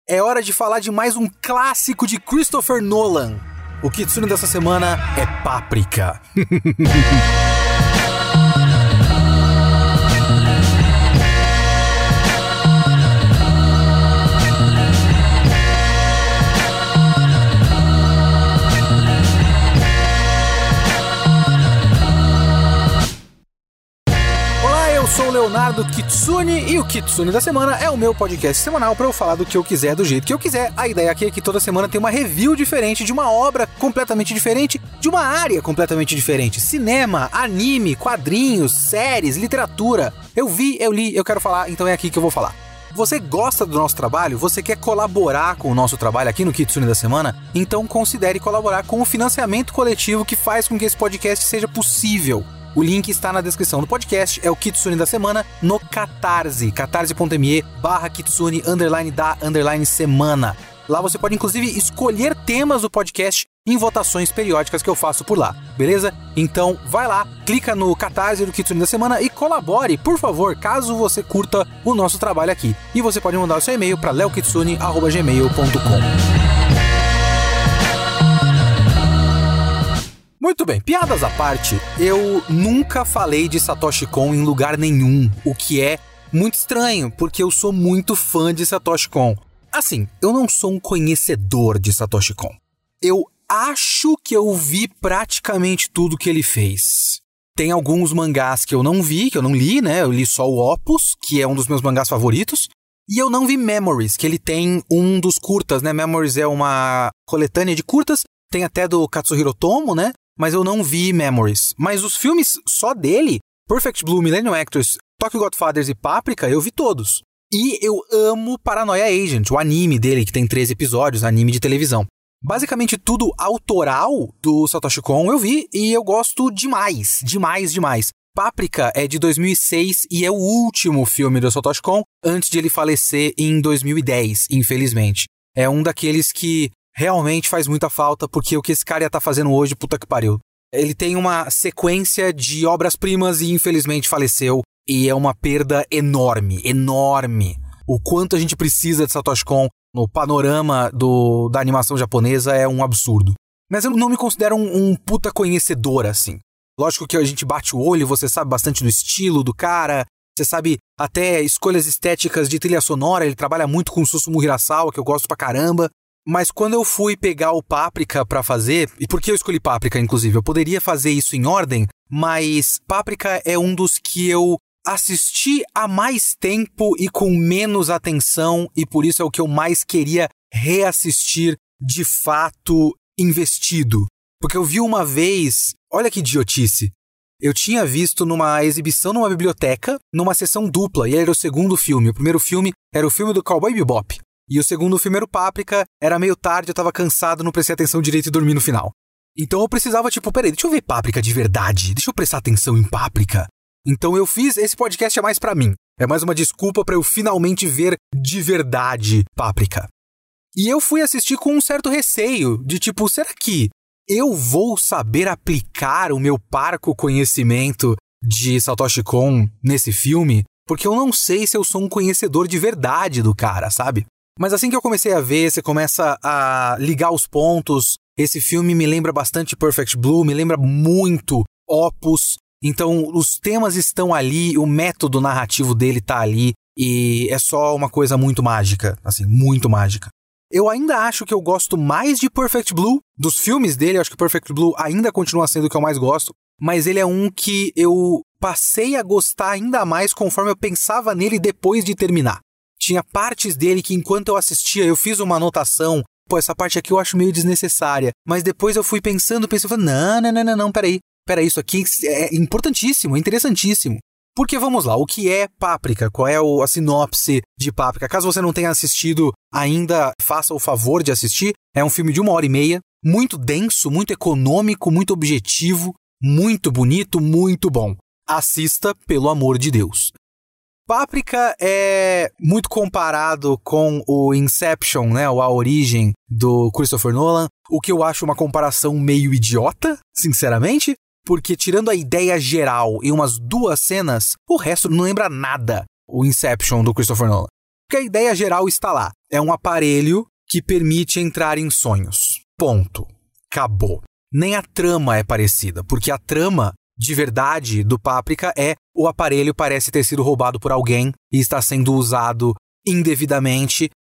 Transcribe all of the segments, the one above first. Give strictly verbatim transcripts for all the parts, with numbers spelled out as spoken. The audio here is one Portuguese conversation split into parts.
é hora de falar de mais um clássico de Christopher Nolan. O Kitsune dessa semana é Páprica. Eu sou o Leonardo Kitsune e o Kitsune da Semana é o meu podcast semanal para eu falar do que eu quiser, do jeito que eu quiser. A ideia aqui é que toda semana tem uma review diferente de uma obra completamente diferente, de uma área completamente diferente. Cinema, anime, quadrinhos, séries, literatura. Eu vi, eu li, eu quero falar, então é aqui que eu vou falar. Você gosta do nosso trabalho? Você quer colaborar com o nosso trabalho aqui no Kitsune da Semana? Então considere colaborar com o financiamento coletivo que faz com que esse podcast seja possível. O link está na descrição do podcast, é o Kitsune da Semana no Catarse, catarse.me barra Kitsune, underline da, underline semana. Lá você pode inclusive escolher temas do podcast em votações periódicas que eu faço por lá, beleza? Então vai lá, clica no Catarse do Kitsune da Semana e colabore, por favor, caso você curta o nosso trabalho aqui. E você pode mandar o seu e-mail para leokitsune arroba gmail ponto com. Muito bem, piadas à parte, eu nunca falei de Satoshi Kon em lugar nenhum, o que é muito estranho, porque eu sou muito fã de Satoshi Kon. Assim, eu não sou um conhecedor de Satoshi Kon. Eu acho que eu vi praticamente tudo que ele fez. Tem alguns mangás que eu não vi, que eu não li, né? Eu li só o Opus, que é um dos meus mangás favoritos. E eu não vi Memories, que ele tem um dos curtas, né? Memories é uma coletânea de curtas, tem até do Katsuhiro Otomo, né? Mas eu não vi Memories. Mas os filmes só dele, Perfect Blue, Millennium Actress, Tokyo Godfathers e Páprica, eu vi todos. E eu amo Paranoia Agent, o anime dele, que tem treze episódios, anime de televisão. Basicamente tudo autoral do Satoshi Kon eu vi e eu gosto demais, demais, demais. Páprica é de dois mil e seis e é o último filme do Satoshi Kon antes de ele falecer em dois mil e dez, infelizmente. É um daqueles que realmente faz muita falta, porque o que esse cara ia estar fazendo hoje, puta que pariu. Ele tem uma sequência de obras-primas e infelizmente faleceu, e é uma perda enorme, enorme. O quanto a gente precisa de Satoshi Kon no panorama do, da animação japonesa é um absurdo. Mas eu não me considero um, um puta conhecedor, assim. Lógico que a gente bate o olho, você sabe bastante do estilo do cara, você sabe até escolhas estéticas de trilha sonora, ele trabalha muito com o Susumu Hirasawa, que eu gosto pra caramba. Mas quando eu fui pegar o Páprica pra fazer, e por que eu escolhi Páprica, inclusive? Eu poderia fazer isso em ordem, mas Páprica é um dos que eu assisti há mais tempo e com menos atenção, e por isso é o que eu mais queria reassistir de fato investido. Porque eu vi uma vez, olha que idiotice, eu tinha visto numa exibição numa biblioteca, numa sessão dupla, e era o segundo filme. O primeiro filme era o filme do Cowboy Bebop. E o segundo filme era o Páprica, era meio tarde, eu tava cansado, não prestei atenção direito e dormi no final. Então eu precisava, tipo, peraí, deixa eu ver Páprica de verdade, deixa eu prestar atenção em Páprica. Então eu fiz, esse podcast é mais pra mim, é mais uma desculpa pra eu finalmente ver de verdade Páprica. E eu fui assistir com um certo receio, de tipo, será que eu vou saber aplicar o meu parco conhecimento de Satoshi Kon nesse filme? Porque eu não sei se eu sou um conhecedor de verdade do cara, sabe? Mas assim que eu comecei a ver, você começa a ligar os pontos. Esse filme me lembra bastante Perfect Blue, me lembra muito Opus. Então, os temas estão ali, o método narrativo dele tá ali. E é só uma coisa muito mágica, assim, muito mágica. Eu ainda acho que eu gosto mais de Perfect Blue. Dos filmes dele, eu acho que Perfect Blue ainda continua sendo o que eu mais gosto. Mas ele é um que eu passei a gostar ainda mais conforme eu pensava nele depois de terminar. Tinha partes dele que enquanto eu assistia, eu fiz uma anotação. Pô, essa parte aqui eu acho meio desnecessária. Mas depois eu fui pensando, pensando, não, não, não, não, não, peraí. Peraí, isso aqui é importantíssimo, é interessantíssimo. Porque vamos lá, o que é Páprica? Qual é o, a sinopse de Páprica? Caso você não tenha assistido ainda, faça o favor de assistir. É um filme de uma hora e meia, muito denso, muito econômico, muito objetivo, muito bonito, muito bom. Assista, pelo amor de Deus. Páprica é muito comparado com o Inception, né, ou A Origem do Christopher Nolan, o que eu acho uma comparação meio idiota, sinceramente, porque tirando a ideia geral e umas duas cenas, o resto não lembra nada o Inception do Christopher Nolan. Porque a ideia geral está lá. É um aparelho que permite entrar em sonhos. Ponto. Acabou. Nem a trama é parecida, porque a trama de verdade do Páprica é o aparelho parece ter sido roubado por alguém e está sendo usado indevidamente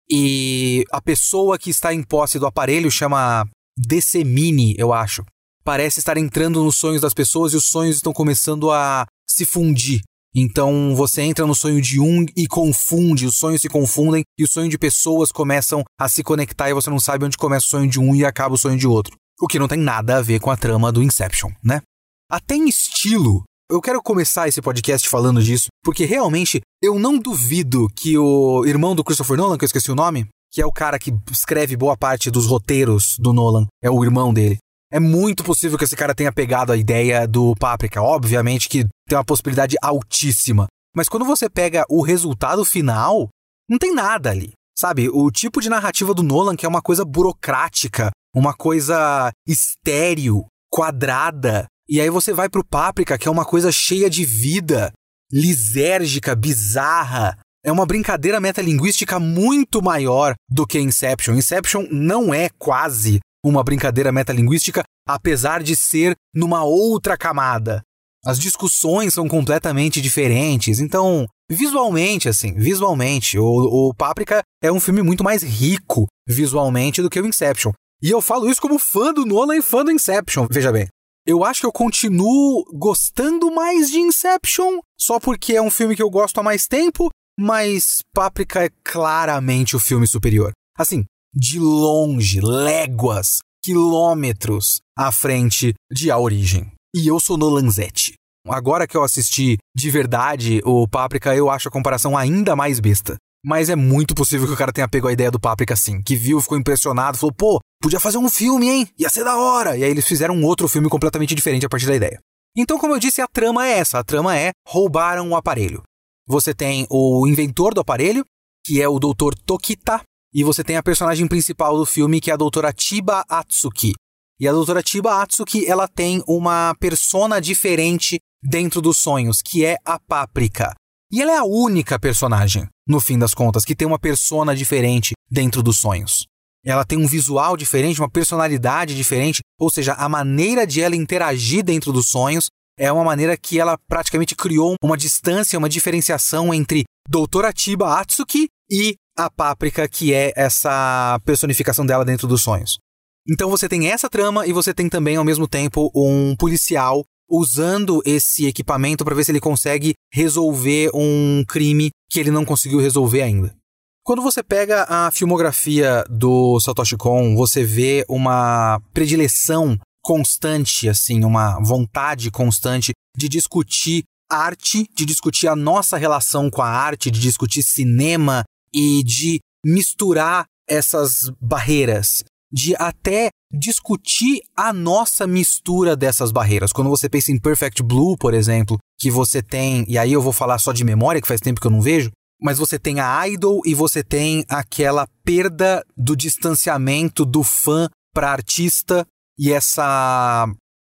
e a pessoa que está em posse do aparelho chama Decemini, eu acho. Parece estar entrando nos sonhos das pessoas e os sonhos estão começando a se fundir. Então você entra no sonho de um e confunde, os sonhos se confundem e o sonho de pessoas começam a se conectar e você não sabe onde começa o sonho de um e acaba o sonho de outro. O que não tem nada a ver com a trama do Inception, né? Até em estilo, eu quero começar esse podcast falando disso, porque realmente eu não duvido que o irmão do Christopher Nolan, que eu esqueci o nome, que é o cara que escreve boa parte dos roteiros do Nolan, é o irmão dele. É muito possível que esse cara tenha pegado a ideia do Páprica, obviamente que tem uma possibilidade altíssima. Mas quando você pega o resultado final, não tem nada ali, sabe? O tipo de narrativa do Nolan, que é uma coisa burocrática, uma coisa estéril, quadrada. E aí você vai pro Páprica, que é uma coisa cheia de vida, lisérgica, bizarra. É uma brincadeira metalinguística muito maior do que Inception. Inception não é quase uma brincadeira metalinguística, apesar de ser numa outra camada. As discussões são completamente diferentes. Então, visualmente, assim, visualmente, o, o Páprica é um filme muito mais rico visualmente do que o Inception. E eu falo isso como fã do Nolan e fã do Inception, veja bem. Eu acho que eu continuo gostando mais de Inception, só porque é um filme que eu gosto há mais tempo, mas Páprica é claramente o filme superior. Assim, de longe, léguas, quilômetros à frente de A Origem. E eu sou Nolanzete. Agora que eu assisti de verdade o Páprica, eu acho a comparação ainda mais besta. Mas é muito possível que o cara tenha pego a ideia do Páprica assim, que viu, ficou impressionado, falou, pô, podia fazer um filme, hein? Ia ser da hora! E aí eles fizeram um outro filme completamente diferente a partir da ideia. Então, como eu disse, a trama é essa. A trama é, roubaram o aparelho. Você tem o inventor do aparelho, que é o doutor Tokita, e você tem a personagem principal do filme, que é a doutora Chiba Atsuki. E a doutora Chiba Atsuki, ela tem uma persona diferente dentro dos sonhos, que é a Páprica. E ela é a única personagem, no fim das contas, que tem uma persona diferente dentro dos sonhos. Ela tem um visual diferente, uma personalidade diferente, ou seja, a maneira de ela interagir dentro dos sonhos é uma maneira que ela praticamente criou uma distância, uma diferenciação entre doutora Chiba Atsuki e a Páprica, que é essa personificação dela dentro dos sonhos. Então você tem essa trama e você tem também, ao mesmo tempo, um policial usando esse equipamento para ver se ele consegue resolver um crime que ele não conseguiu resolver ainda. Quando você pega a filmografia do Satoshi Kon, você vê uma predileção constante, assim, uma vontade constante de discutir arte, de discutir a nossa relação com a arte, de discutir cinema e de misturar essas barreiras, de até discutir a nossa mistura dessas barreiras. Quando você pensa em Perfect Blue, por exemplo, que você tem, e aí eu vou falar só de memória, que faz tempo que eu não vejo, mas você tem a idol e você tem aquela perda do distanciamento do fã para artista e essa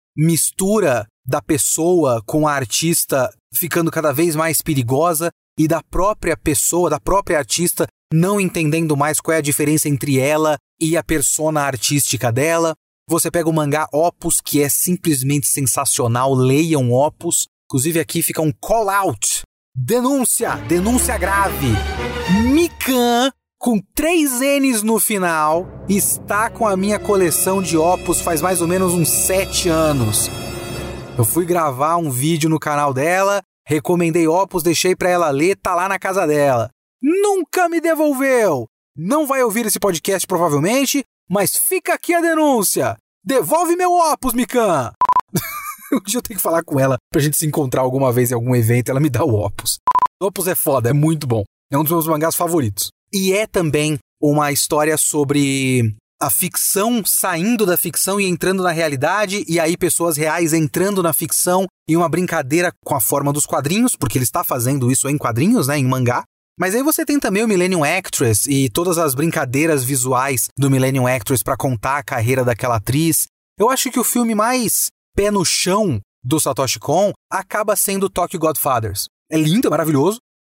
mistura da pessoa com a artista ficando cada vez mais perigosa e da própria pessoa, da própria artista, não entendendo mais qual é a diferença entre ela e a persona artística dela. Você pega o mangá Opus, que é simplesmente sensacional, leiam Opus. Inclusive aqui fica um call out. Denúncia, denúncia grave. Mikan, com três N's no final, está com a minha coleção de Opus faz mais ou menos uns sete anos. Eu fui gravar um vídeo no canal dela, recomendei Opus, deixei pra ela ler, tá lá na casa dela. Nunca me devolveu. Não vai ouvir esse podcast provavelmente, mas fica aqui a denúncia. Devolve meu Opus, Mikan. Um dia eu tenho que falar com ela pra gente se encontrar alguma vez em algum evento, ela me dá o Opus. O Opus é foda, é muito bom. É um dos meus mangás favoritos. E é também uma história sobre a ficção saindo da ficção e entrando na realidade, e aí pessoas reais entrando na ficção, e uma brincadeira com a forma dos quadrinhos, porque ele está fazendo isso em quadrinhos, né, em mangá. Mas aí você tem também o Millennium Actress e todas as brincadeiras visuais do Millennium Actress para contar a carreira daquela atriz. Eu acho que o filme mais pé no chão do Satoshi Kon acaba sendo Tokyo Godfathers. É lindo, é maravilhoso,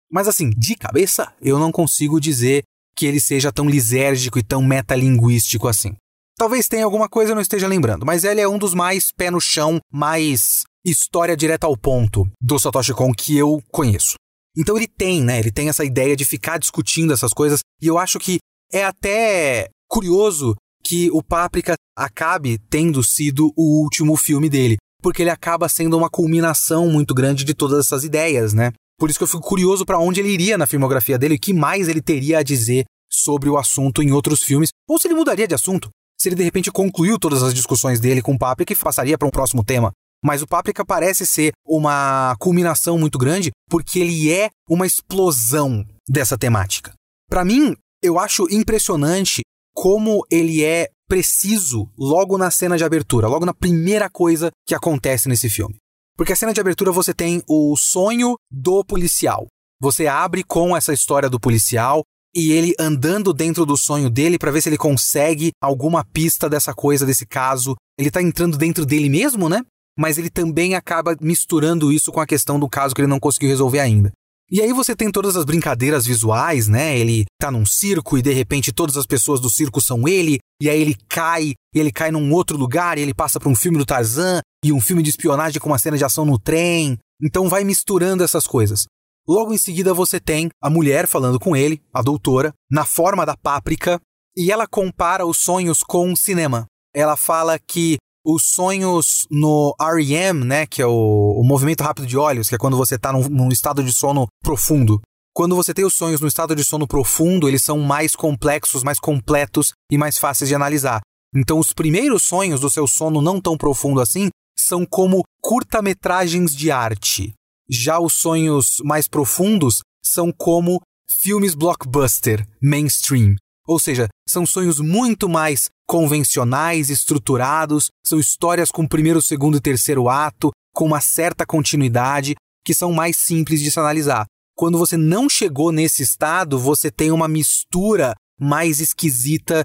Mas assim, de cabeça, eu não consigo dizer que ele seja tão lisérgico e tão metalinguístico assim. Talvez tenha alguma coisa que eu não esteja lembrando, mas ele é um dos mais pé no chão, mais história direta ao ponto do Satoshi Kon que eu conheço. Então ele tem, né? Ele tem essa ideia de ficar discutindo essas coisas, e eu acho que é até curioso que o Paprika acabe tendo sido o último filme dele, porque ele acaba sendo uma culminação muito grande de todas essas ideias, né? Por isso que eu fico curioso para onde ele iria na filmografia dele, o que mais ele teria a dizer sobre o assunto em outros filmes, ou se ele mudaria de assunto, se ele de repente concluiu todas as discussões dele com o Paprika e passaria para um próximo tema. Mas o Paprika parece ser uma culminação muito grande, porque ele é uma explosão dessa temática. Para mim, eu acho impressionante como ele é preciso logo na cena de abertura, logo na primeira coisa que acontece nesse filme. Porque a cena de abertura você tem o sonho do policial. Você abre com essa história do policial e ele andando dentro do sonho dele para ver se ele consegue alguma pista dessa coisa, desse caso. Ele tá entrando dentro dele mesmo, né? Mas ele também acaba misturando isso com a questão do caso que ele não conseguiu resolver ainda. E aí você tem todas as brincadeiras visuais, né? Ele tá num circo e de repente todas as pessoas do circo são ele, e aí ele cai, e ele cai num outro lugar, e ele passa para um filme do Tarzan, e um filme de espionagem com uma cena de ação no trem. Então vai misturando essas coisas. Logo em seguida você tem a mulher falando com ele, a doutora, na forma da Paprika, e ela compara os sonhos com o cinema. Ela fala que os sonhos no R E M, né, que é o, o movimento rápido de olhos, que é quando você está num, num estado de sono profundo. Quando você tem os sonhos no estado de sono profundo, eles são mais complexos, mais completos e mais fáceis de analisar. Então os primeiros sonhos do seu sono não tão profundo assim são como curta-metragens de arte. Já os sonhos mais profundos são como filmes blockbuster, mainstream. Ou seja, são sonhos muito mais convencionais, estruturados, são histórias com primeiro, segundo e terceiro ato, com uma certa continuidade, que são mais simples de se analisar. Quando você não chegou nesse estado, você tem uma mistura mais esquisita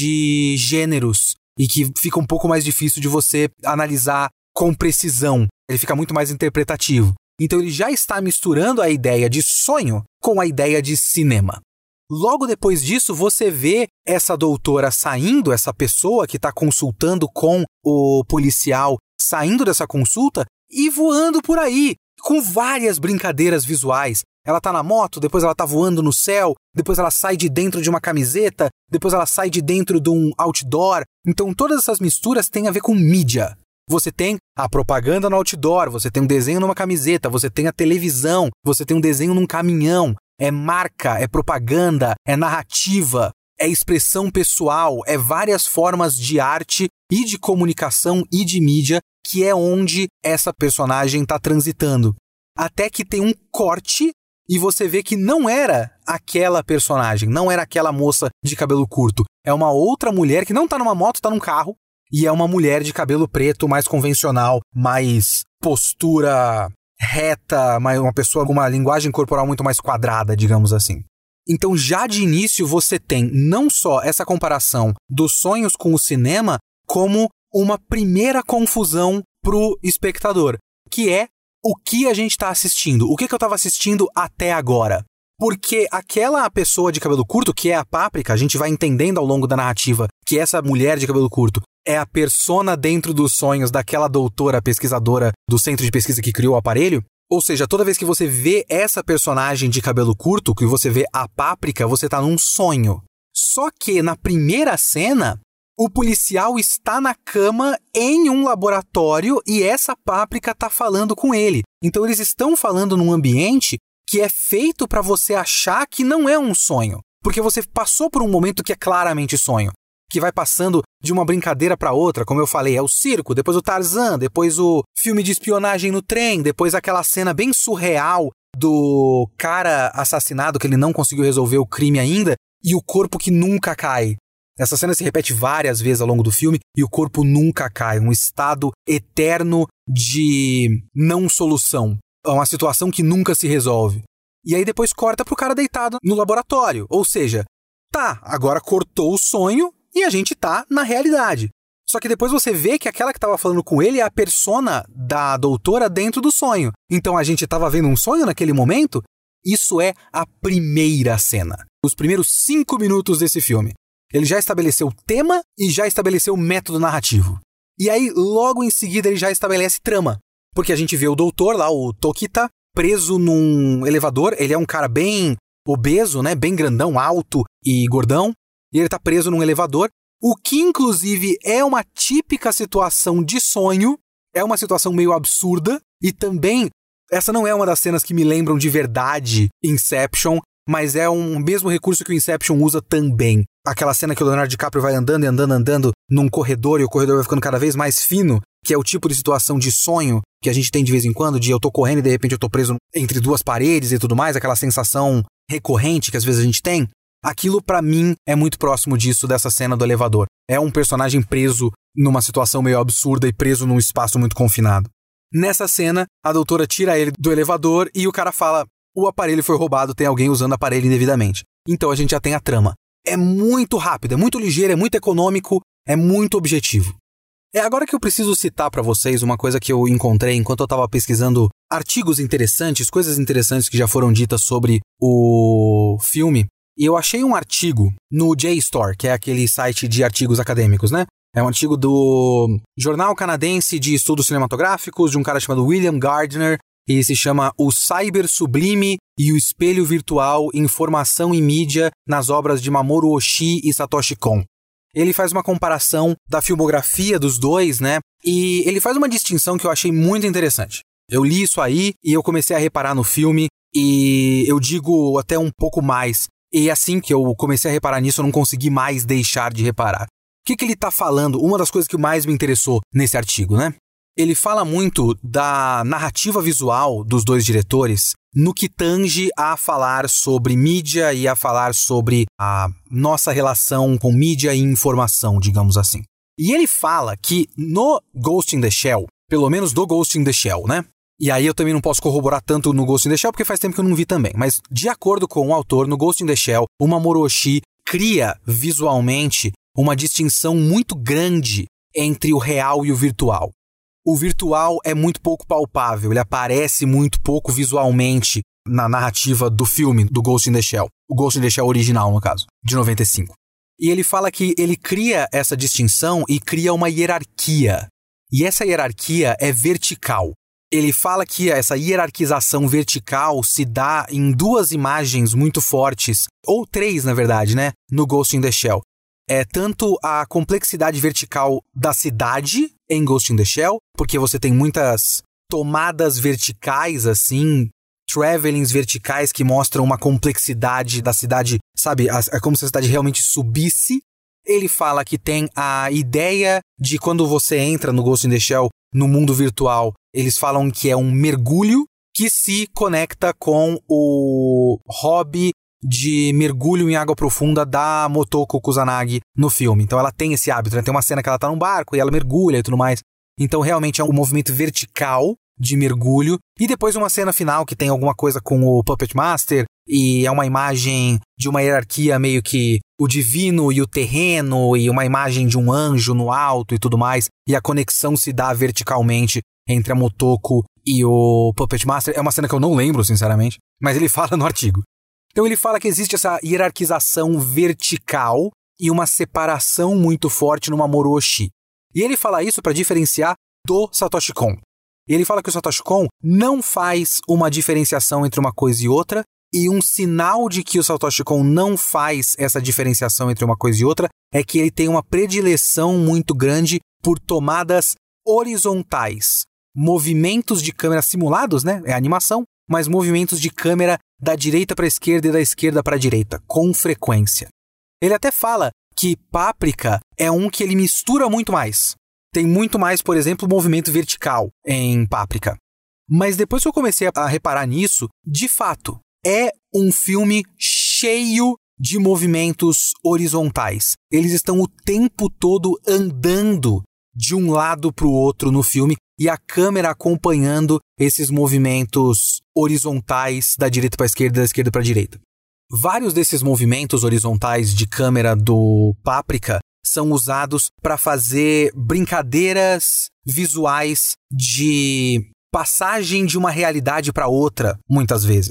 de gêneros e que fica um pouco mais difícil de você analisar com precisão. Ele fica muito mais interpretativo. Então ele já está misturando a ideia de sonho com a ideia de cinema. Logo depois disso, você vê essa doutora saindo, essa pessoa que está consultando com o policial, saindo dessa consulta e voando por aí, com várias brincadeiras visuais. Ela tá na moto, depois ela tá voando no céu, depois ela sai de dentro de uma camiseta, depois ela sai de dentro de um outdoor. Então todas essas misturas têm a ver com mídia. Você tem a propaganda no outdoor, você tem um desenho numa camiseta, você tem a televisão, você tem um desenho num caminhão. É marca, é propaganda, é narrativa, é expressão pessoal, é várias formas de arte e de comunicação e de mídia que é onde essa personagem está transitando. Até que tem um corte e você vê que não era aquela personagem, não era aquela moça de cabelo curto. É uma outra mulher que não está numa moto, está num carro. E é uma mulher de cabelo preto, mais convencional, mais postura reta, uma pessoa com uma linguagem corporal muito mais quadrada, digamos assim. Então, já de início, você tem não só essa comparação dos sonhos com o cinema, como uma primeira confusão pro espectador, que é o que a gente está assistindo, o que, que eu estava assistindo até agora. Porque aquela pessoa de cabelo curto, que é a Paprika, a gente vai entendendo ao longo da narrativa que essa mulher de cabelo curto é a persona dentro dos sonhos daquela doutora pesquisadora do centro de pesquisa que criou o aparelho. Ou seja, toda vez que você vê essa personagem de cabelo curto, que você vê a Paprika, você tá num sonho. Só que na primeira cena, o policial está na cama em um laboratório e essa Paprika tá falando com ele. Então eles estão falando num ambiente que é feito para você achar que não é um sonho. Porque você passou por um momento que é claramente sonho. Que vai passando de uma brincadeira para outra, como eu falei, é o circo, depois o Tarzan, depois o filme de espionagem no trem, depois aquela cena bem surreal do cara assassinado que ele não conseguiu resolver o crime ainda e o corpo que nunca cai. Essa cena se repete várias vezes ao longo do filme e o corpo nunca cai, um estado eterno de não solução, uma situação que nunca se resolve. E aí depois corta pro cara deitado no laboratório, ou seja, tá, agora cortou o sonho e a gente tá na realidade. Só que depois você vê que aquela que tava falando com ele é a persona da doutora dentro do sonho. Então a gente tava vendo um sonho naquele momento Isso é a primeira cena. Os primeiros cinco minutos desse filme. Ele já estabeleceu o tema e já estabeleceu o método narrativo. E aí, logo em seguida, ele já estabelece trama. Porque a gente vê o doutor lá, o Tokita, preso num elevador. Ele é um cara bem obeso, né? Bem grandão, alto e gordão. E ele tá preso num elevador. O que, inclusive, é uma típica situação de sonho. É uma situação meio absurda. E também, essa não é uma das cenas que me lembram de verdade Inception, mas é um mesmo recurso que o Inception usa também. Aquela cena que o Leonardo DiCaprio vai andando e andando, andando num corredor e o corredor vai ficando cada vez mais fino, que é o tipo de situação de sonho que a gente tem de vez em quando, de eu tô correndo e de repente eu tô preso entre duas paredes e tudo mais, aquela sensação recorrente que às vezes a gente tem. Aquilo, pra mim, é muito próximo disso, dessa cena do elevador. É um personagem preso numa situação meio absurda e preso num espaço muito confinado. Nessa cena, a doutora tira ele do elevador e o cara fala: o aparelho foi roubado, tem alguém usando o aparelho indevidamente. Então a gente já tem a trama. É muito rápido, é muito ligeiro, é muito econômico, é muito objetivo. É agora que eu preciso citar pra vocês uma coisa que eu encontrei enquanto eu tava pesquisando artigos interessantes, coisas interessantes que já foram ditas sobre o filme. E eu achei um artigo no J S T O R, que é aquele site de artigos acadêmicos, né? É um artigo do Jornal Canadense de Estudos Cinematográficos, de um cara chamado William Gardner, e se chama O Cyber Sublime e o Espelho Virtual, Informação e Mídia nas obras de Mamoru Oshii e Satoshi Kon. Ele faz uma comparação da filmografia dos dois, né? E ele faz uma distinção que eu achei muito interessante. Eu li isso aí e eu comecei a reparar no filme, e eu digo até um pouco mais. E assim que eu comecei a reparar nisso, eu não consegui mais deixar de reparar. O que que ele tá falando? Uma das coisas que mais me interessou nesse artigo, né? Ele fala muito da narrativa visual dos dois diretores no que tange a falar sobre mídia e a falar sobre a nossa relação com mídia e informação, digamos assim. E ele fala que no Ghost in the Shell, pelo menos do Ghost in the Shell, né? E aí eu também não posso corroborar tanto no Ghost in the Shell, porque faz tempo que eu não vi também. Mas, de acordo com o autor, no Ghost in the Shell, o Mamoru Oshii cria visualmente uma distinção muito grande entre o real e o virtual. O virtual é muito pouco palpável, ele aparece muito pouco visualmente na narrativa do filme, do Ghost in the Shell. O Ghost in the Shell original, no caso, de noventa e cinco. E ele fala que ele cria essa distinção e cria uma hierarquia. E essa hierarquia é vertical. Ele fala que essa hierarquização vertical se dá em duas imagens muito fortes, ou três, na verdade, né, no Ghost in the Shell. É tanto a complexidade vertical da cidade em Ghost in the Shell, porque você tem muitas tomadas verticais, assim, travelings verticais que mostram uma complexidade da cidade, sabe? É como se a cidade realmente subisse. Ele fala que tem a ideia de quando você entra no Ghost in the Shell, no mundo virtual, eles falam que é um mergulho que se conecta com o hobby de mergulho em água profunda da Motoko Kusanagi no filme. Então ela tem esse hábito, né? Tem uma cena que ela tá num barco e ela mergulha e tudo mais. Então realmente é um movimento vertical de mergulho. E depois uma cena final que tem alguma coisa com o Puppet Master e é uma imagem de uma hierarquia meio que o divino e o terreno e uma imagem de um anjo no alto e tudo mais. E a conexão se dá verticalmente entre a Motoko e o Puppet Master. É uma cena que eu não lembro, sinceramente, mas ele fala no artigo. Então ele fala que existe essa hierarquização vertical e uma separação muito forte no Mamoru Oshii. E ele fala isso para diferenciar do Satoshi Kon. E ele fala que o Satoshi Kon não faz uma diferenciação entre uma coisa e outra, e um sinal de que o Satoshi Kon não faz essa diferenciação entre uma coisa e outra é que ele tem uma predileção muito grande por tomadas horizontais. Movimentos de câmera simulados, né? É animação, mas movimentos de câmera da direita para a esquerda e da esquerda para a direita, com frequência. Ele até fala que Páprica é um que ele mistura muito mais. Tem muito mais, por exemplo, movimento vertical em Páprica. Mas depois que eu comecei a reparar nisso, de fato, é um filme cheio de movimentos horizontais. Eles estão o tempo todo andando de um lado para o outro no filme e a câmera acompanhando esses movimentos horizontais da direita para a esquerda e da esquerda para a direita. Vários desses movimentos horizontais de câmera do Páprica são usados para fazer brincadeiras visuais de passagem de uma realidade para outra, muitas vezes.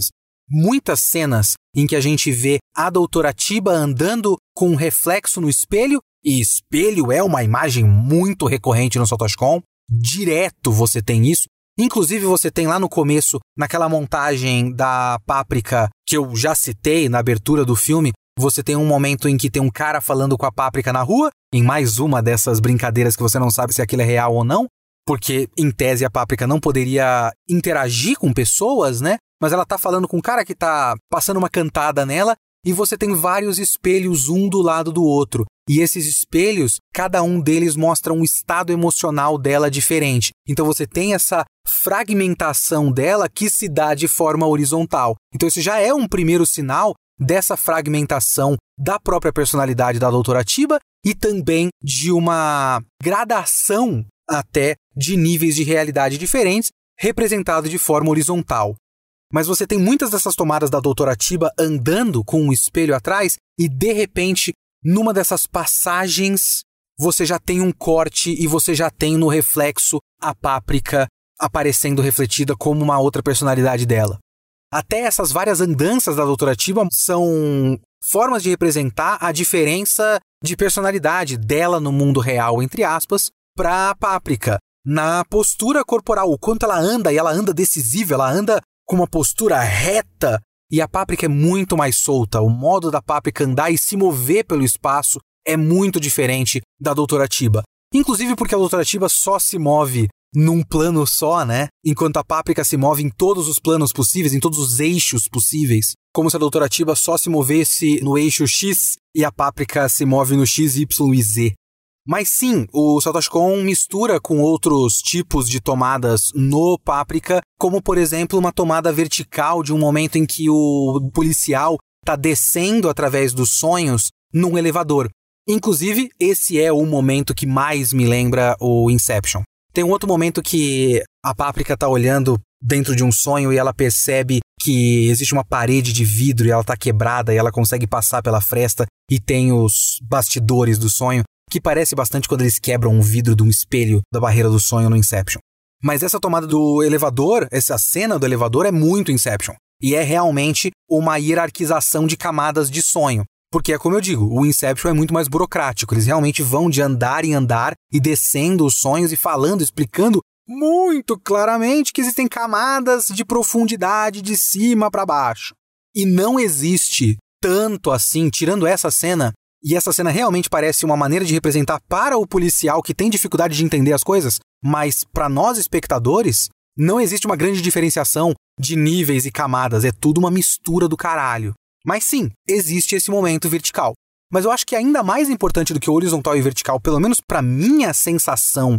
muitas cenas em que a gente vê a doutora Chiba andando com um reflexo no espelho, e espelho é uma imagem muito recorrente no Satoshi Kon. Direto você tem isso. Inclusive você tem lá no começo, naquela montagem da Páprica, que eu já citei na abertura do filme, você tem um momento em que tem um cara falando com a Páprica na rua, em mais uma dessas brincadeiras que você não sabe se aquilo é real ou não, porque em tese a Páprica não poderia interagir com pessoas, né? Mas ela tá falando com um cara que tá passando uma cantada nela, e você tem vários espelhos um do lado do outro. E esses espelhos, cada um deles mostra um estado emocional dela diferente. Então você tem essa fragmentação dela que se dá de forma horizontal. Então isso já é um primeiro sinal dessa fragmentação da própria personalidade da doutora Chiba e também de uma gradação até de níveis de realidade diferentes, representado de forma horizontal. Mas você tem muitas dessas tomadas da doutora Chiba andando com um espelho atrás e, de repente, numa dessas passagens, você já tem um corte e você já tem no reflexo a Páprica aparecendo refletida como uma outra personalidade dela. Até essas várias andanças da doutora Chiba são formas de representar a diferença de personalidade dela no mundo real, entre aspas, para a Páprica. Na postura corporal, o quanto ela anda, e ela anda decisiva, ela anda com uma postura reta, e a Páprica é muito mais solta. O modo da Páprica andar e se mover pelo espaço é muito diferente da doutora Chiba. Inclusive porque a doutora Chiba só se move num plano só, né? Enquanto a Páprica se move em todos os planos possíveis, em todos os eixos possíveis. Como se a doutora Chiba só se movesse no eixo X e a Páprica se move no X, Y e Z. Mas sim, o Satoshi Kon mistura com outros tipos de tomadas no Páprica, como por exemplo uma tomada vertical de um momento em que o policial está descendo através dos sonhos num elevador. Inclusive, esse é o momento que mais me lembra o Inception. Tem um outro momento que a Páprica está olhando dentro de um sonho e ela percebe que existe uma parede de vidro e ela está quebrada e ela consegue passar pela fresta e tem os bastidores do sonho, que parece bastante quando eles quebram um vidro de um espelho da barreira do sonho no Inception. Mas essa tomada do elevador, essa cena do elevador é muito Inception. E é realmente uma hierarquização de camadas de sonho. Porque é como eu digo, o Inception é muito mais burocrático. Eles realmente vão de andar em andar e descendo os sonhos e falando, explicando muito claramente que existem camadas de profundidade de cima para baixo. E não existe tanto assim, tirando essa cena. E essa cena realmente parece uma maneira de representar para o policial que tem dificuldade de entender as coisas, mas para nós espectadores, não existe uma grande diferenciação de níveis e camadas, é tudo uma mistura do caralho. Mas sim, existe esse momento vertical. Mas eu acho que ainda mais importante do que o horizontal e vertical, pelo menos para minha sensação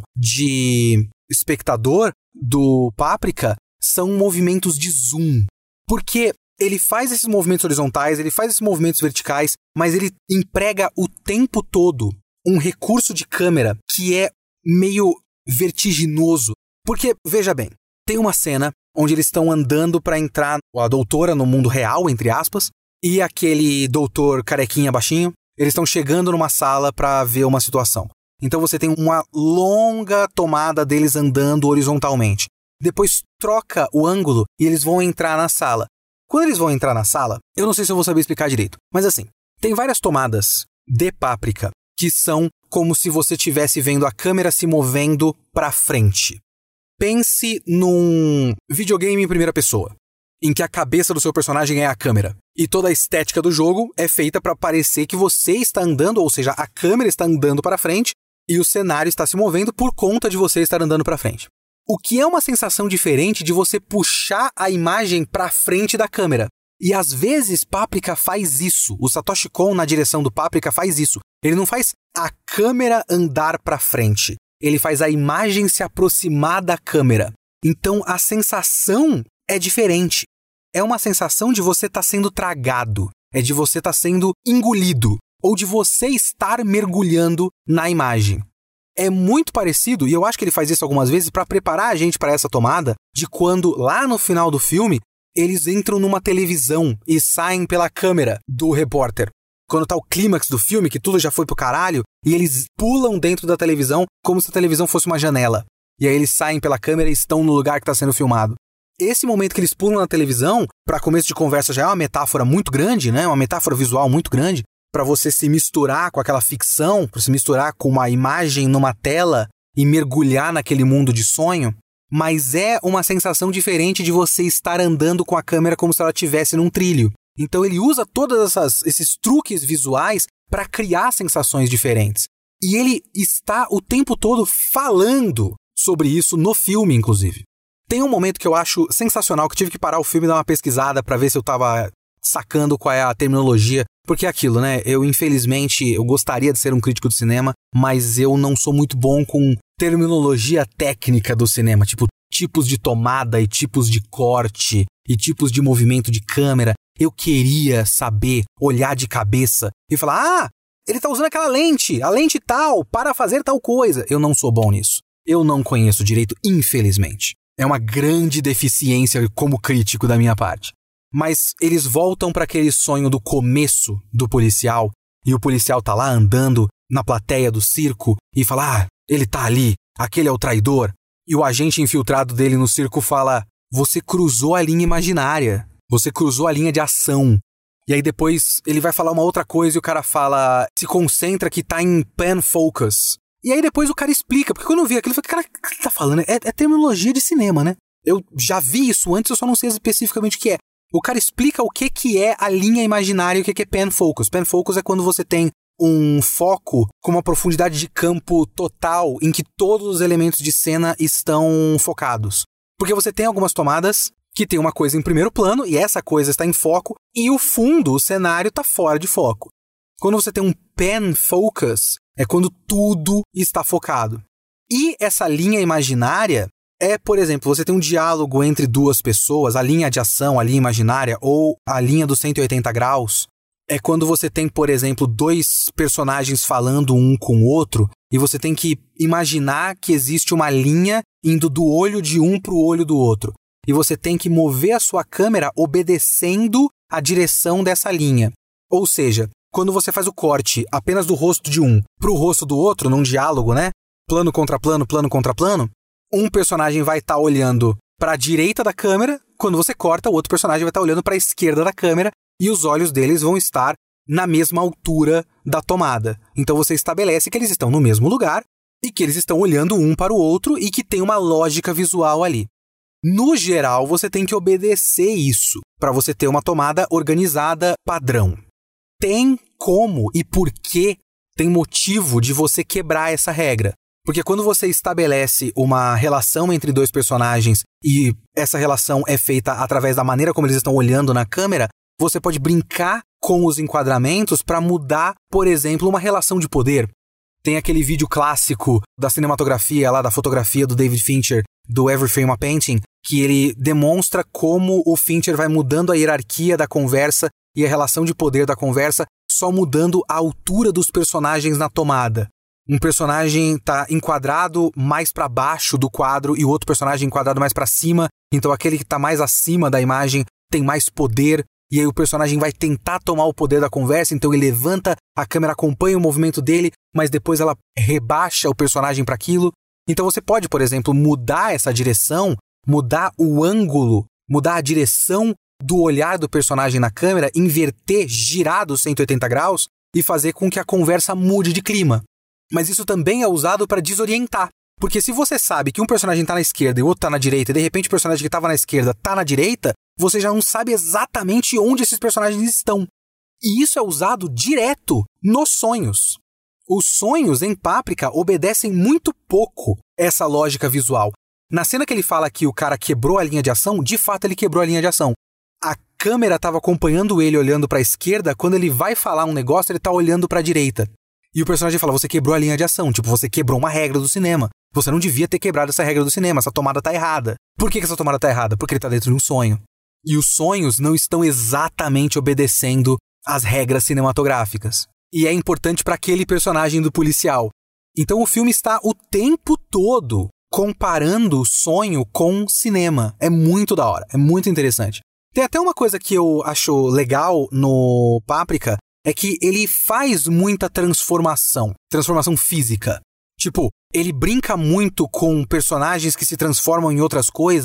de espectador do Páprica, são movimentos de zoom. Porque ele faz esses movimentos horizontais, ele faz esses movimentos verticais, mas ele emprega o tempo todo um recurso de câmera que é meio vertiginoso. Porque, veja bem, tem uma cena onde eles estão andando para entrar a doutora no mundo real, entre aspas, e aquele doutor carequinha baixinho, eles estão chegando numa sala para ver uma situação. Então você tem uma longa tomada deles andando horizontalmente. Depois troca o ângulo e eles vão entrar na sala. Quando eles vão entrar na sala, eu não sei se eu vou saber explicar direito, mas assim, tem várias tomadas de Páprica que são como se você estivesse vendo a câmera se movendo para frente. Pense num videogame em primeira pessoa, em que a cabeça do seu personagem é a câmera. E toda a estética do jogo é feita para parecer que você está andando, ou seja, a câmera está andando para frente e o cenário está se movendo por conta de você estar andando para frente. O que é uma sensação diferente de você puxar a imagem para frente da câmera. E às vezes Páprica faz isso. O Satoshi Kon na direção do Páprica faz isso. Ele não faz a câmera andar para frente. Ele faz a imagem se aproximar da câmera. Então a sensação é diferente. É uma sensação de você estar sendo tragado. É de você estar sendo engolido. Ou de você estar mergulhando na imagem. É muito parecido, e eu acho que ele faz isso algumas vezes para preparar a gente para essa tomada, de quando, lá no final do filme, eles entram numa televisão e saem pela câmera do repórter. Quando tá o clímax do filme, que tudo já foi pro caralho, e eles pulam dentro da televisão como se a televisão fosse uma janela. E aí eles saem pela câmera e estão no lugar que está sendo filmado. esse momento que eles pulam na televisão, para começo de conversa já é uma metáfora muito grande, né? Uma metáfora visual muito grande, para você se misturar com aquela ficção, para se misturar com uma imagem numa tela e mergulhar naquele mundo de sonho. Mas é uma sensação diferente de você estar andando com a câmera como se ela estivesse num trilho. Então ele usa todos esses truques visuais para criar sensações diferentes. E ele está o tempo todo falando sobre isso no filme, inclusive. Tem um momento que eu acho sensacional, que eu tive que parar o filme e dar uma pesquisada para ver se eu tava sacando qual é a terminologia. Porque é aquilo, né? Eu, infelizmente, eu gostaria de ser um crítico de cinema, mas eu não sou muito bom com terminologia técnica do cinema. Tipo, tipos de tomada e tipos de corte e tipos de movimento de câmera. Eu queria saber, olhar de cabeça e falar, ah, ele tá usando aquela lente, a lente tal, para fazer tal coisa. Eu não sou bom nisso. Eu não conheço direito, infelizmente. É uma grande deficiência como crítico da minha parte. Mas eles voltam para aquele sonho do começo do policial, e o policial tá lá andando na plateia do circo e fala, ah, ele tá ali, aquele é o traidor. E o agente infiltrado dele no circo fala, você cruzou a linha imaginária. Você cruzou a linha de ação. E aí depois ele vai falar uma outra coisa e o cara fala, se concentra que tá em pan focus. E aí depois o cara explica, porque quando eu vi aquilo, eu falei, cara, o que ele tá falando? É, é terminologia de cinema, né? Eu já vi isso antes, eu só não sei especificamente o que é. O cara explica o que, que é a linha imaginária e o que, que é pan focus. Pan focus é quando você tem um foco com uma profundidade de campo total em que todos os elementos de cena estão focados. Porque você tem algumas tomadas que tem uma coisa em primeiro plano e essa coisa está em foco e o fundo, o cenário, está fora de foco. Quando você tem um pan focus, é quando tudo está focado. E essa linha imaginária é, por exemplo, você tem um diálogo entre duas pessoas, a linha de ação, a linha imaginária ou a linha dos cento e oitenta graus. É quando você tem, por exemplo, dois personagens falando um com o outro e você tem que imaginar que existe uma linha indo do olho de um para o olho do outro. E você tem que mover a sua câmera obedecendo a direção dessa linha. Ou seja, quando você faz o corte apenas do rosto de um para o rosto do outro, num diálogo, né? Plano contra plano, plano contra plano, um personagem vai estar tá olhando para a direita da câmera, quando você corta, o outro personagem vai estar tá olhando para a esquerda da câmera e os olhos deles vão estar na mesma altura da tomada. Então você estabelece que eles estão no mesmo lugar e que eles estão olhando um para o outro e que tem uma lógica visual ali. No geral, você tem que obedecer isso para você ter uma tomada organizada padrão. Tem como e por que tem motivo de você quebrar essa regra. Porque quando você estabelece uma relação entre dois personagens e essa relação é feita através da maneira como eles estão olhando na câmera, você pode brincar com os enquadramentos para mudar, por exemplo, uma relação de poder. Tem aquele vídeo clássico da cinematografia, lá da fotografia do David Fincher, do Every Frame a Painting, que ele demonstra como o Fincher vai mudando a hierarquia da conversa e a relação de poder da conversa, só mudando a altura dos personagens na tomada. Um personagem está enquadrado mais para baixo do quadro e o outro personagem enquadrado mais para cima, então aquele que está mais acima da imagem tem mais poder, e aí o personagem vai tentar tomar o poder da conversa, então ele levanta, a câmera acompanha o movimento dele, mas depois ela rebaixa o personagem para aquilo. Então você pode, por exemplo, mudar essa direção, mudar o ângulo, mudar a direção do olhar do personagem na câmera, inverter, girar dos cento e oitenta graus e fazer com que a conversa mude de clima. Mas isso também é usado para desorientar. Porque se você sabe que um personagem está na esquerda e o outro está na direita, e de repente o personagem que estava na esquerda está na direita, você já não sabe exatamente onde esses personagens estão. E isso é usado direto nos sonhos. Os sonhos em Páprica obedecem muito pouco essa lógica visual. Na cena que ele fala que o cara quebrou a linha de ação, de fato ele quebrou a linha de ação. A câmera estava acompanhando ele olhando para a esquerda, quando ele vai falar um negócio, ele está olhando para a direita. E o personagem fala, você quebrou a linha de ação, tipo, você quebrou uma regra do cinema. Você não devia ter quebrado essa regra do cinema, essa tomada tá errada. Por que que essa tomada tá errada? Porque ele tá dentro de um sonho. E os sonhos não estão exatamente obedecendo às regras cinematográficas. E é importante para aquele personagem do policial. Então o filme está o tempo todo comparando o sonho com cinema. É muito da hora, é muito interessante. Tem até uma coisa que eu acho legal no Páprica, é que ele faz muita transformação, transformação física. Tipo, ele brinca muito com personagens que se transformam em outras coisas,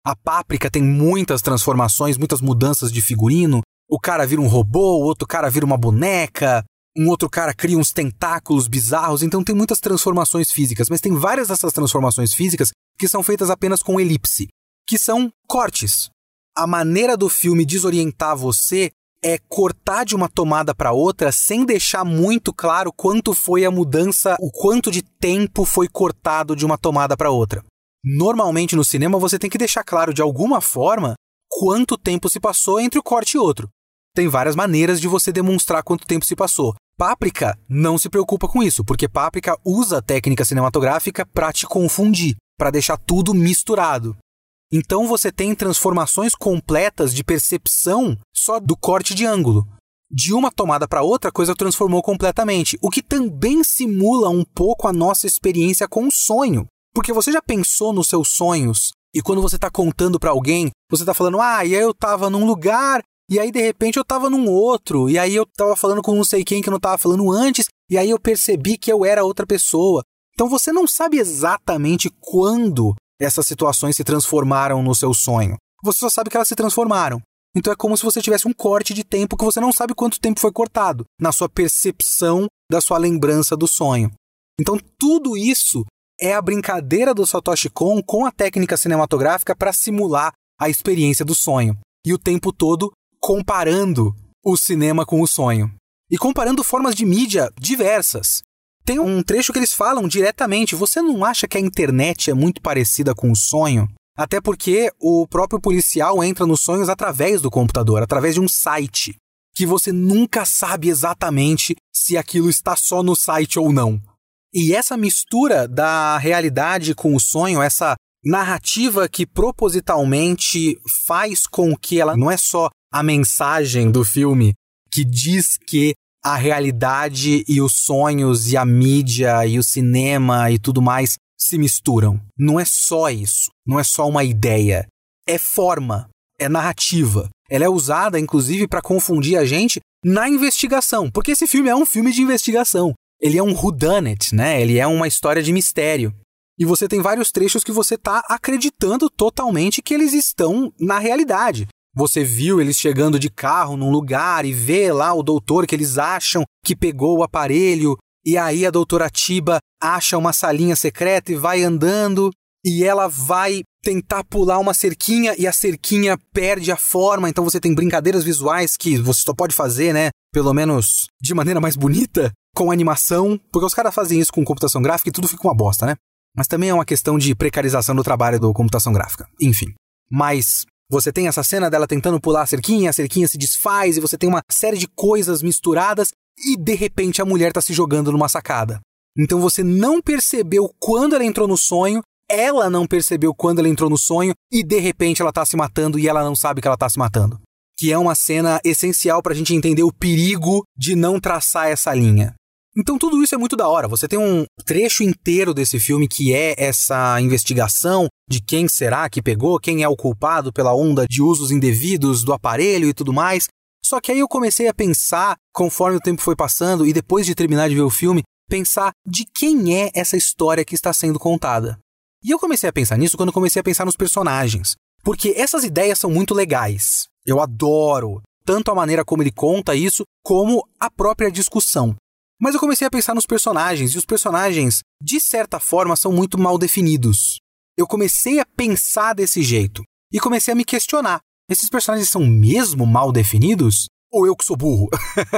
A Páprica tem muitas transformações, muitas mudanças de figurino. O cara vira um robô, o outro cara vira uma boneca, um outro cara cria uns tentáculos bizarros. Então tem muitas transformações físicas, mas tem várias dessas transformações físicas que são feitas apenas com elipse, que são cortes. A maneira do filme desorientar você é cortar de uma tomada para outra sem deixar muito claro quanto foi a mudança, o quanto de tempo foi cortado de uma tomada para outra. Normalmente no cinema você tem que deixar claro de alguma forma quanto tempo se passou entre o corte e outro. Tem várias maneiras de você demonstrar quanto tempo se passou. Páprica não se preocupa com isso, porque Páprica usa a técnica cinematográfica para te confundir, para deixar tudo misturado. Então você tem transformações completas de percepção só do corte de ângulo. De uma tomada para outra, a coisa transformou completamente, o que também simula um pouco a nossa experiência com o sonho. Porque você já pensou nos seus sonhos e quando você está contando para alguém, você está falando, ah, e aí eu estava num lugar, e aí de repente eu estava num outro, e aí eu estava falando com não sei quem que eu não estava falando antes, e aí eu percebi que eu era outra pessoa. Então você não sabe exatamente quando essas situações se transformaram no seu sonho. Você só sabe que elas se transformaram. Então é como se você tivesse um corte de tempo que você não sabe quanto tempo foi cortado na sua percepção da sua lembrança do sonho. Então tudo isso é a brincadeira do Satoshi Kon com a técnica cinematográfica para simular a experiência do sonho. E o tempo todo comparando o cinema com o sonho. E comparando formas de mídia diversas. Tem um trecho que eles falam diretamente, você não acha que a internet é muito parecida com o sonho? Até porque o próprio policial entra nos sonhos através do computador, através de um site, que você nunca sabe exatamente se aquilo está só no site ou não. E essa mistura da realidade com o sonho, essa narrativa que propositalmente faz com que ela não é só a mensagem do filme que diz que a realidade e os sonhos e a mídia e o cinema e tudo mais se misturam. Não é só isso. Não é só uma ideia. É forma. É narrativa. Ela é usada, inclusive, para confundir a gente na investigação. Porque esse filme é um filme de investigação. Ele é um whodunit, né? Ele é uma história de mistério. E você tem vários trechos que você está acreditando totalmente que eles estão na realidade. Você viu eles chegando de carro num lugar e vê lá o doutor que eles acham que pegou o aparelho. E aí a doutora Chiba acha uma salinha secreta e vai andando. E ela vai tentar pular uma cerquinha e a cerquinha perde a forma. Então você tem brincadeiras visuais que você só pode fazer, né? Pelo menos de maneira mais bonita, com animação. Porque os caras fazem isso com computação gráfica e tudo fica uma bosta, né? Mas também é uma questão de precarização do trabalho da computação gráfica. Enfim. Mas você tem essa cena dela tentando pular a cerquinha, a cerquinha se desfaz e você tem uma série de coisas misturadas e de repente a mulher tá se jogando numa sacada. Então você não percebeu quando ela entrou no sonho, ela não percebeu quando ela entrou no sonho e de repente ela tá se matando e ela não sabe que ela tá se matando. Que é uma cena essencial pra gente entender o perigo de não traçar essa linha. Então tudo isso é muito da hora. Você tem um trecho inteiro desse filme que é essa investigação de quem será que pegou, quem é o culpado pela onda de usos indevidos do aparelho e tudo mais. Só que aí eu comecei a pensar, conforme o tempo foi passando e depois de terminar de ver o filme, pensar de quem é essa história que está sendo contada. E eu comecei a pensar nisso quando comecei a pensar nos personagens. Porque essas ideias são muito legais. Eu adoro tanto a maneira como ele conta isso, como a própria discussão. Mas eu comecei a pensar nos personagens, e os personagens, de certa forma, são muito mal definidos. Eu comecei a pensar desse jeito, e comecei a me questionar. Esses personagens são mesmo mal definidos? Ou eu que sou burro?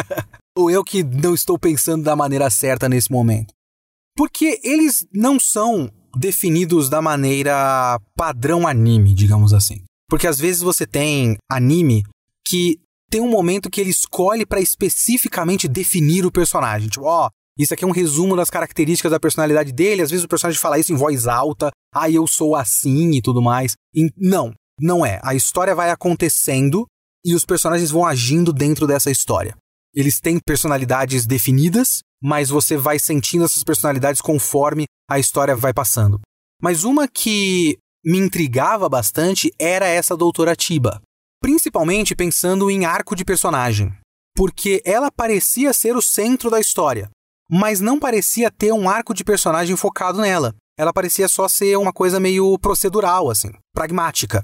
Ou eu que não estou pensando da maneira certa nesse momento? Porque eles não são definidos da maneira padrão anime, digamos assim. Porque às vezes você tem anime que tem um momento que ele escolhe para especificamente definir o personagem. Tipo, ó, isso aqui é um resumo das características da personalidade dele. Às vezes o personagem fala isso em voz alta. Ah, eu sou assim e tudo mais. E não, não é. A história vai acontecendo e os personagens vão agindo dentro dessa história. Eles têm personalidades definidas, mas você vai sentindo essas personalidades conforme a história vai passando. Mas uma que me intrigava bastante era essa doutora Chiba. Principalmente pensando em arco de personagem, porque ela parecia ser o centro da história, mas não parecia ter um arco de personagem focado nela. Ela parecia só ser uma coisa meio procedural, assim, pragmática.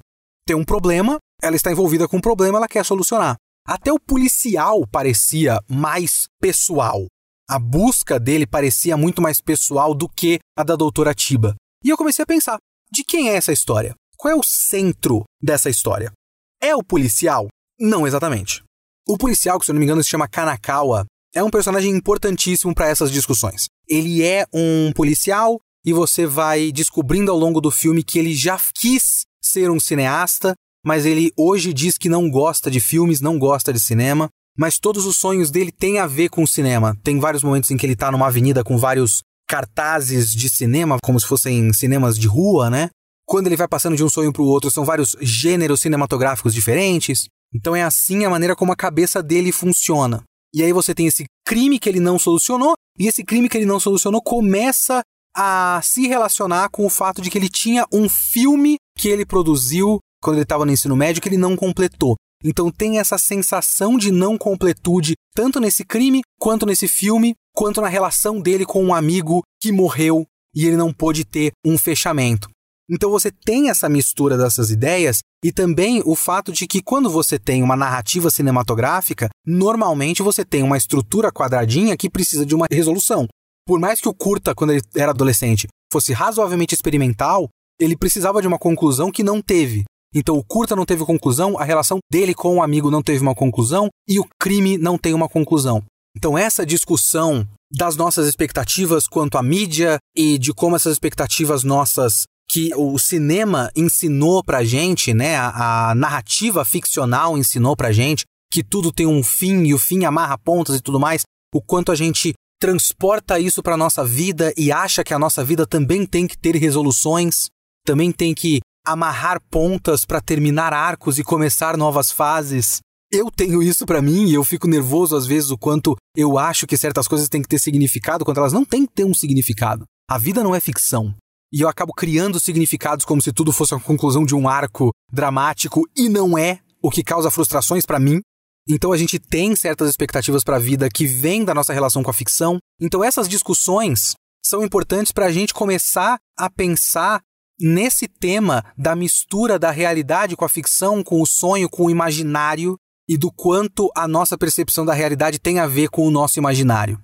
tem um problema, ela está envolvida com um problema, ela quer solucionar. Até o policial parecia mais pessoal. A busca dele parecia muito mais pessoal do que a da doutora Chiba. E eu comecei a pensar, de quem é essa história? Qual é o centro dessa história? É o policial? Não exatamente. O policial, que se eu não me engano se chama Kanakawa, é um personagem importantíssimo para essas discussões. Ele é um policial e você vai descobrindo ao longo do filme que ele já quis ser um cineasta, mas ele hoje diz que não gosta de filmes, não gosta de cinema, mas todos os sonhos dele têm a ver com o cinema. Tem vários momentos em que ele está numa avenida com vários cartazes de cinema, como se fossem cinemas de rua, né? Quando ele vai passando de um sonho para o outro, são vários gêneros cinematográficos diferentes. Então é assim a maneira como a cabeça dele funciona. E aí você tem esse crime que ele não solucionou, e esse crime que ele não solucionou começa a se relacionar com o fato de que ele tinha um filme que ele produziu quando ele estava no ensino médio que ele não completou. Então tem essa sensação de não completude, tanto nesse crime, quanto nesse filme, quanto na relação dele com um amigo que morreu e ele não pôde ter um fechamento. Então você tem essa mistura dessas ideias e também o fato de que quando você tem uma narrativa cinematográfica, normalmente você tem uma estrutura quadradinha que precisa de uma resolução. Por mais que o curta, quando ele era adolescente, fosse razoavelmente experimental, ele precisava de uma conclusão que não teve. Então o curta não teve conclusão, a relação dele com o amigo não teve uma conclusão e o crime não tem uma conclusão. Então essa discussão das nossas expectativas quanto à mídia e de como essas expectativas nossas que o cinema ensinou pra gente, né, a, a narrativa ficcional ensinou pra gente, que tudo tem um fim e o fim amarra pontas e tudo mais, o quanto a gente transporta isso pra nossa vida e acha que a nossa vida também tem que ter resoluções, também tem que amarrar pontas pra terminar arcos e começar novas fases. Eu tenho isso pra mim e eu fico nervoso às vezes o quanto eu acho que certas coisas têm que ter significado, quando elas não têm que ter um significado. A vida não é ficção. E eu acabo criando significados como se tudo fosse a conclusão de um arco dramático e não é, o que causa frustrações pra mim. Então a gente tem certas expectativas pra vida que vêm da nossa relação com a ficção. Então essas discussões são importantes pra gente começar a pensar nesse tema da mistura da realidade com a ficção, com o sonho, com o imaginário e do quanto a nossa percepção da realidade tem a ver com o nosso imaginário.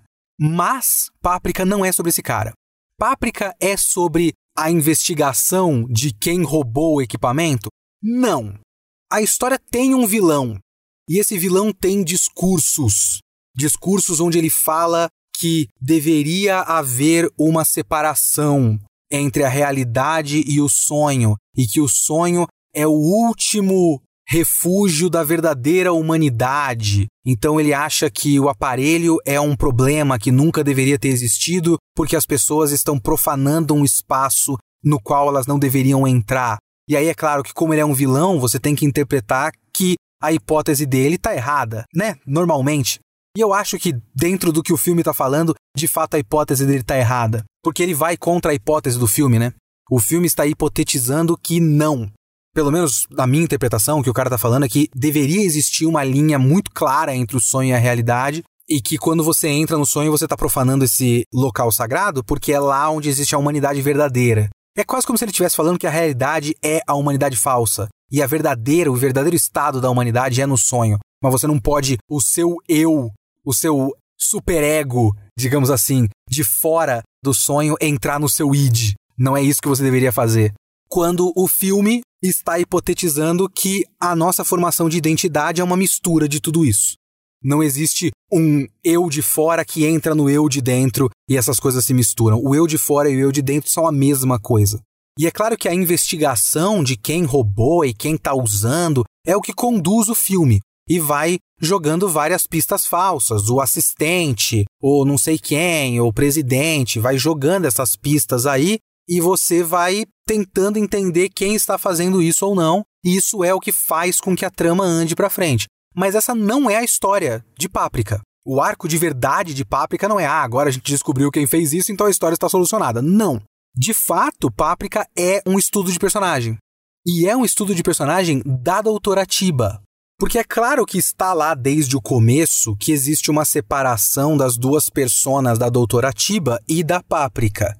Mas Páprica não é sobre esse cara. Páprica é sobre a investigação de quem roubou o equipamento? Não. A história tem um vilão. E esse vilão tem discursos. Discursos onde ele fala que deveria haver uma separação entre a realidade e o sonho. E que o sonho é o último refúgio da verdadeira humanidade. Então ele acha que o aparelho é um problema que nunca deveria ter existido porque as pessoas estão profanando um espaço no qual elas não deveriam entrar. E aí é claro que como ele é um vilão, você tem que interpretar que a hipótese dele está errada, né? Normalmente. E eu acho que dentro do que o filme está falando, de fato a hipótese dele está errada. Porque ele vai contra a hipótese do filme, né? O filme está hipotetizando que não. Pelo menos na minha interpretação, o que o cara tá falando é que deveria existir uma linha muito clara entre o sonho e a realidade e que quando você entra no sonho você tá profanando esse local sagrado porque é lá onde existe a humanidade verdadeira. É quase como se ele estivesse falando que a realidade é a humanidade falsa e a verdadeira, o verdadeiro estado da humanidade é no sonho. Mas você não pode, o seu eu, o seu superego, digamos assim, de fora do sonho entrar no seu id. Não é isso que você deveria fazer. Quando o filme está hipotetizando que a nossa formação de identidade é uma mistura de tudo isso. Não existe um eu de fora que entra no eu de dentro e essas coisas se misturam. O eu de fora e o eu de dentro são a mesma coisa. E é claro que a investigação de quem roubou e quem está usando é o que conduz o filme e vai jogando várias pistas falsas. O assistente, ou não sei quem, ou o presidente, vai jogando essas pistas aí e você vai tentando entender quem está fazendo isso ou não, e isso é o que faz com que a trama ande pra frente. Mas essa não é a história de Páprica. O arco de verdade de Páprica não é, ah, agora a gente descobriu quem fez isso, então a história está solucionada. Não. De fato, Páprica é um estudo de personagem. E é um estudo de personagem da doutora Chiba. Porque é claro que está lá desde o começo que existe uma separação das duas personas da doutora Chiba e da Páprica.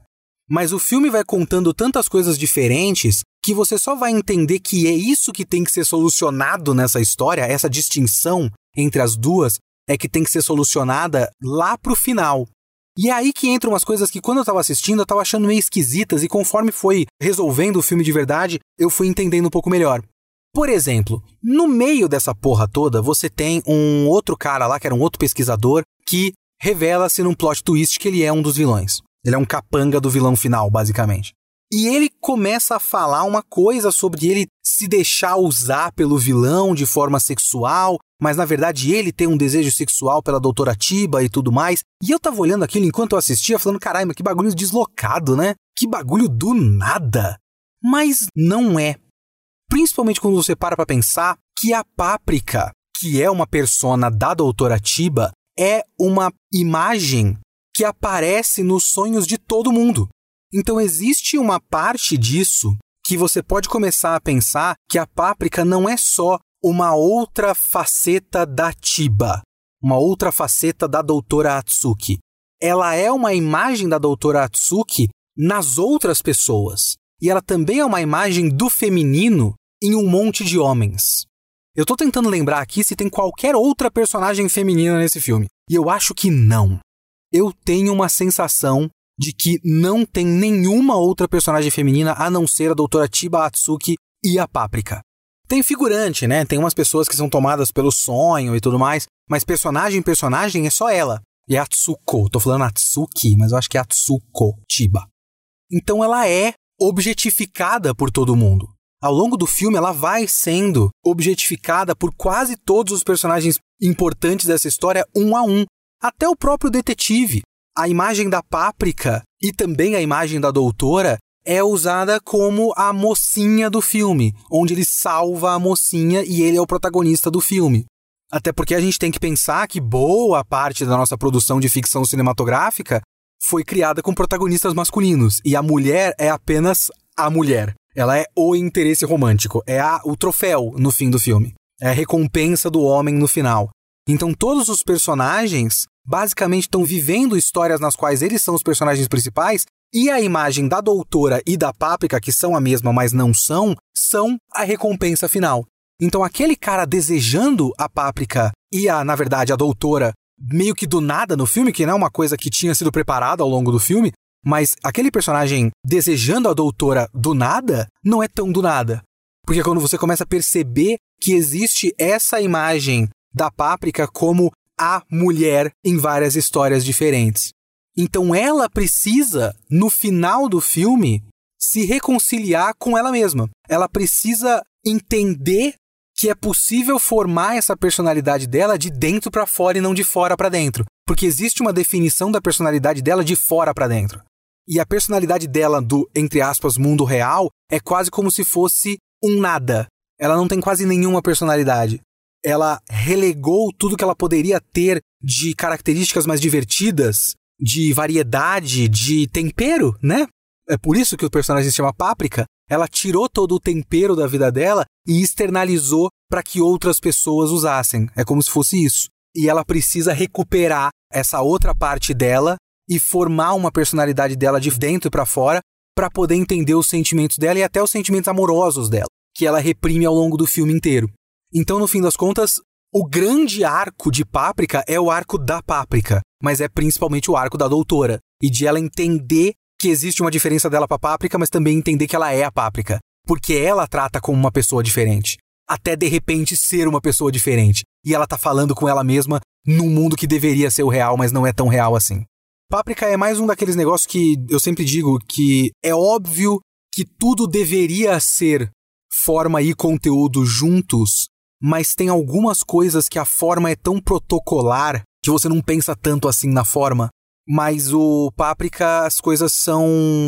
Mas o filme vai contando tantas coisas diferentes que você só vai entender que é isso que tem que ser solucionado nessa história, essa distinção entre as duas é que tem que ser solucionada lá pro final. E é aí que entram umas coisas que quando eu tava assistindo eu tava achando meio esquisitas e conforme foi resolvendo o filme de verdade, eu fui entendendo um pouco melhor. Por exemplo, no meio dessa porra toda, você tem um outro cara lá, que era um outro pesquisador, que revela-se num plot twist que ele é um dos vilões. Ele é um capanga do vilão final, basicamente. E ele começa a falar uma coisa sobre ele se deixar usar pelo vilão de forma sexual, mas na verdade ele tem um desejo sexual pela doutora Chiba e tudo mais. E eu tava olhando aquilo enquanto eu assistia, falando, caralho, mas que bagulho deslocado, né? Que bagulho do nada. Mas não é. Principalmente quando você para pra pensar que a Páprica, que é uma persona da doutora Chiba, é uma imagem que aparece nos sonhos de todo mundo. Então existe uma parte disso que você pode começar a pensar que a Páprica não é só uma outra faceta da Chiba, uma outra faceta da doutora Atsuki. Ela é uma imagem da doutora Atsuki nas outras pessoas. E ela também é uma imagem do feminino em um monte de homens. Eu tô tentando lembrar aqui se tem qualquer outra personagem feminina nesse filme. E eu acho que não. Eu tenho uma sensação de que não tem nenhuma outra personagem feminina a não ser a doutora Chiba, a Atsuki e a Páprica. Tem figurante, né? Tem umas pessoas que são tomadas pelo sonho e tudo mais, mas personagem, personagem é só ela. E é Atsuko. Tô falando Atsuki, mas eu acho que é Atsuko Chiba. Então ela é objetificada por todo mundo. Ao longo do filme, ela vai sendo objetificada por quase todos os personagens importantes dessa história, um a um. Até o próprio detetive. A imagem da Páprica e também a imagem da doutora é usada como a mocinha do filme, onde ele salva a mocinha e ele é o protagonista do filme. Até porque a gente tem que pensar que boa parte da nossa produção de ficção cinematográfica foi criada com protagonistas masculinos, e a mulher é apenas a mulher. Ela é o interesse romântico, é a, o troféu no fim do filme, é a recompensa do homem no final. Então todos os personagens basicamente estão vivendo histórias nas quais eles são os personagens principais, e a imagem da doutora e da Páprica, que são a mesma, mas não são, são a recompensa final. Então aquele cara desejando a Páprica e, a, na verdade, a doutora meio que do nada no filme, que não é uma coisa que tinha sido preparada ao longo do filme, mas aquele personagem desejando a doutora do nada, não é tão do nada. Porque quando você começa a perceber que existe essa imagem da Páprica como a mulher em várias histórias diferentes. Então ela precisa, no final do filme, se reconciliar com ela mesma. Ela precisa entender que é possível formar essa personalidade dela de dentro para fora e não de fora para dentro. Porque existe uma definição da personalidade dela de fora para dentro. E a personalidade dela do, entre aspas, mundo real é quase como se fosse um nada. Ela não tem quase nenhuma personalidade. Ela relegou tudo que ela poderia ter de características mais divertidas, de variedade, de tempero, né? É por isso que o personagem se chama Páprica. Ela tirou todo o tempero da vida dela e externalizou para que outras pessoas usassem. É como se fosse isso. E ela precisa recuperar essa outra parte dela e formar uma personalidade dela de dentro para fora para poder entender os sentimentos dela e até os sentimentos amorosos dela, que ela reprime ao longo do filme inteiro. Então, no fim das contas, o grande arco de Páprica é o arco da Páprica, mas é principalmente o arco da doutora, e de ela entender que existe uma diferença dela pra Páprica, mas também entender que ela é a Páprica, porque ela trata como uma pessoa diferente, até de repente ser uma pessoa diferente, e ela tá falando com ela mesma num mundo que deveria ser o real, mas não é tão real assim. Páprica é mais um daqueles negócios que eu sempre digo que é óbvio que tudo deveria ser forma e conteúdo juntos, mas tem algumas coisas que a forma é tão protocolar que você não pensa tanto assim na forma. Mas o Páprica, as coisas são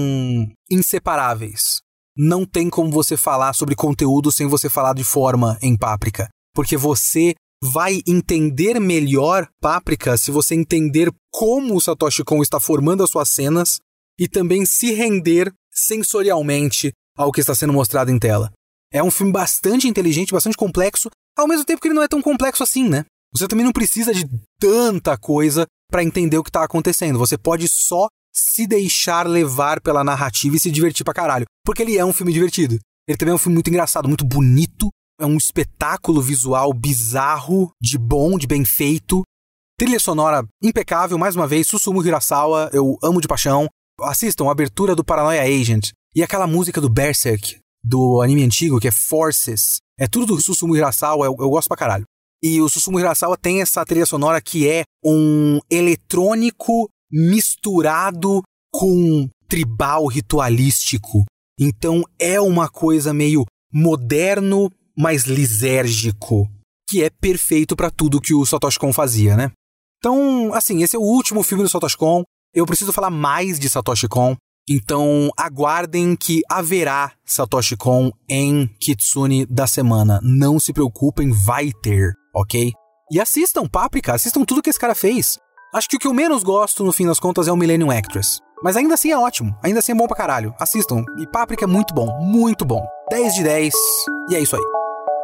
inseparáveis. Não tem como você falar sobre conteúdo sem você falar de forma em Páprica. Porque você vai entender melhor Páprica se você entender como o Satoshi Kon está formando as suas cenas e também se render sensorialmente ao que está sendo mostrado em tela. É um filme bastante inteligente, bastante complexo, ao mesmo tempo que ele não é tão complexo assim, né? Você também não precisa de tanta coisa para entender o que está acontecendo. Você pode só se deixar levar pela narrativa e se divertir pra caralho. Porque ele é um filme divertido. Ele também é um filme muito engraçado, muito bonito. É um espetáculo visual bizarro, de bom, de bem feito. Trilha sonora impecável, mais uma vez, Susumu Hirasawa, eu amo de paixão. Assistam a abertura do Paranoia Agent. E aquela música do Berserk, do anime antigo, que é Forces. É tudo do Susumu Hirasawa, eu, eu gosto pra caralho. E o Susumu Hirasawa tem essa trilha sonora que é um eletrônico misturado com tribal ritualístico. Então é uma coisa meio moderno, mas lisérgico, que é perfeito pra tudo que o Satoshi Kon fazia, né? Então, assim, esse é o último filme do Satoshi Kon. Eu preciso falar mais de Satoshi Kon. Então, aguardem que haverá Satoshi Kon em Kitsune da semana. Não se preocupem, vai ter, ok? E assistam Paprika, assistam tudo que esse cara fez. Acho que o que eu menos gosto, no fim das contas, é o Millennium Actress. Mas ainda assim é ótimo, ainda assim é bom pra caralho. Assistam, e Paprika é muito bom, muito bom. dez de dez, e é isso aí.